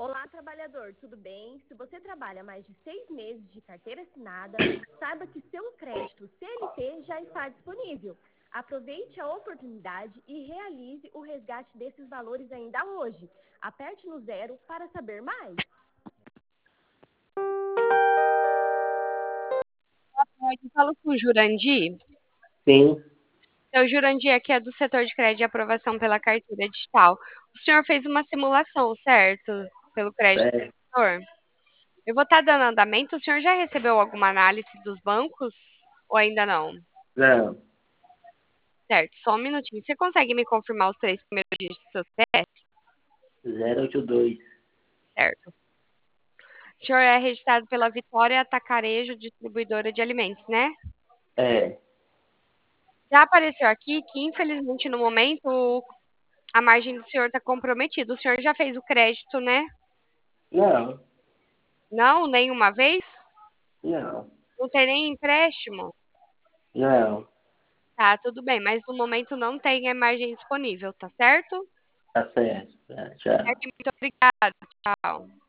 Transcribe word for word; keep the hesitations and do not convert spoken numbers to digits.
Olá, trabalhador, tudo bem? Se você trabalha mais de seis meses de carteira assinada, saiba que seu crédito C L T já está disponível. Aproveite a oportunidade e realize o resgate desses valores ainda hoje. Aperte no zero para saber mais. Eu falo com o Jurandir. Sim, Então, o Jurandir aqui é do setor de crédito de aprovação pela carteira digital. O senhor fez uma simulação, certo? Pelo crédito do é, setor. Eu vou estar dando andamento. O senhor já recebeu alguma análise dos bancos? Ou ainda não? não, Certo, só um minutinho. Você consegue me confirmar os três primeiros dígitos do seu C P F? zero oito dois. Certo. O senhor é registrado pela Vitória Atacarejo, distribuidora de alimentos, né? É, Já apareceu aqui que, infelizmente, no momento, a margem do senhor está comprometida. O senhor já fez o crédito, né? não, Não, nenhuma vez? não, Não tem nem empréstimo? não, Tá, tudo bem, mas no momento não tem a margem disponível, tá certo? tá certo, tá, tchau. Certo, muito obrigada. Tchau.